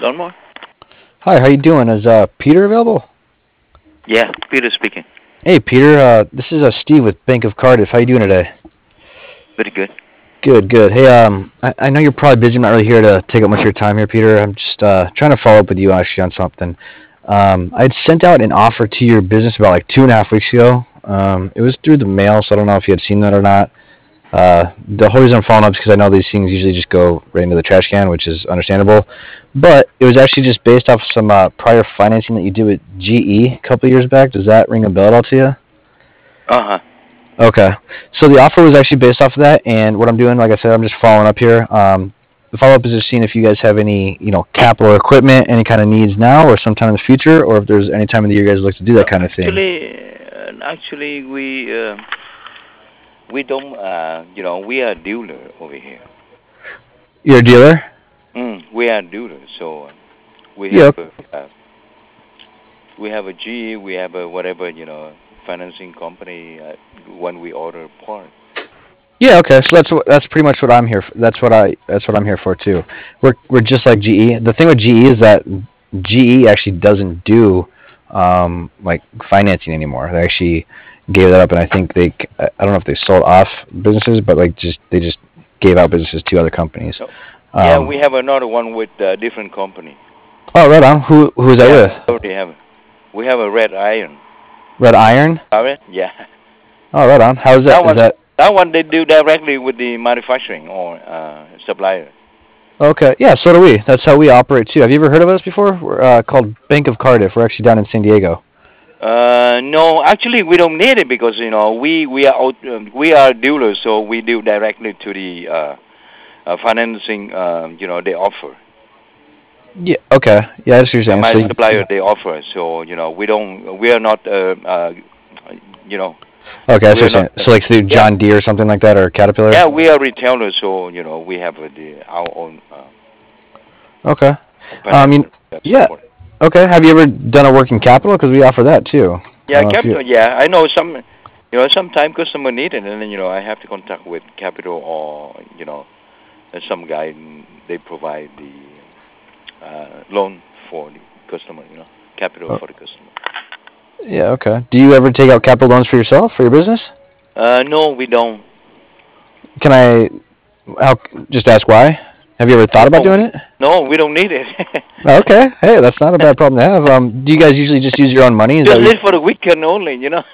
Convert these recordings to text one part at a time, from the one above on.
Dunmore? Hi, how you doing? Is Peter available? Yeah, Peter speaking. Hey, Peter. This is Steve with Bank of Cardiff. How you doing today? Very good. Good, good. Hey, I know you're probably busy. I'm not really here to take up much of your time here, Peter. I'm just trying to follow up with you actually on something. I'd sent out an offer to your business about like 2.5 weeks ago. It was through the mail, so I don't know if you had seen that or not. The whole reason I'm following up is because I know these things usually just go right into the trash can, which is understandable. But it was actually just based off some prior financing that you did with GE a couple years back. Does that ring a bell at all to you? Uh-huh. Okay. So the offer was actually based off of that, and what I'm doing, like I said, I'm just following up here. The follow-up is just seeing if you guys have any, capital or equipment, any kind of needs now or sometime in the future, or if there's any time of the year you guys look to do that kind of thing. Actually, we don't, we are dealer over here. You're a dealer? We are dealer, so we Yeah. have we have a GE, we have a whatever, financing company when we order part. Yeah, okay. So that's pretty much what I'm here for. That's what I'm here for too. We're just like GE. The thing with GE is that GE actually doesn't do like financing anymore. They actually gave that up, and I think I don't know if they sold off businesses, but like they just gave out businesses to other companies. So, yeah, Um, we have another one with a different company. oh, right on. Who is that Yeah, with? we already have. We have a Red Iron. Red Iron. Got it? Yeah. Oh, right on. How is that? That Is one, that that one they do directly with the manufacturing or supplier. okay? Yeah, so do we. That's how we operate too. Have you ever heard of us before? We're called Bank of Cardiff. We're actually down in San Diego. No, actually we don't need it because we are dealers, so we deal directly to the financing. They offer. Yeah. Okay. Yeah, I just understand. My So, supplier they offer, so we don't. We are not. You know, okay, I we see what you're are not. saying. So, like through Yeah, John Deere or something like that, or Caterpillar. yeah, we are retailers, so we have our own Okay. financial Yeah. support. Okay. Have you ever done a working capital? Because we offer that too. I Yeah, don't know if you. capital. Yeah, I know some. Sometimes customer need it, and then I have to contact with capital or some guy. They provide the loan for the customer. Capital Oh, for the customer. yeah. Okay. Do you ever take out capital loans for yourself for your business? No, we don't. Can I? How? Just ask why. Have you ever thought about No, doing it? no, we don't need it. Okay. Hey, that's not a bad problem to have. Do you guys usually just use your own money? Is that Just what you? live for the weekend only.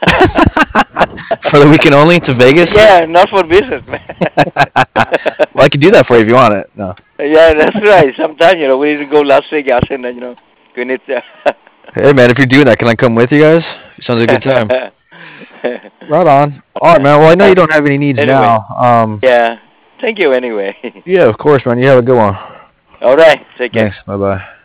For the weekend only to Vegas? Yeah, not for business, man. Well, I could do that for you if you want it. No. Yeah, that's right. Sometimes we need to go Las Vegas and we need to. Hey man, if you're doing that, can I come with you guys? Sounds like a good time. Right on. All right, man. Well, I know you don't have any needs Anyway, now. yeah. Thank you anyway. Yeah, of course, man. You have a good one. All right. Take care. Thanks. Bye bye.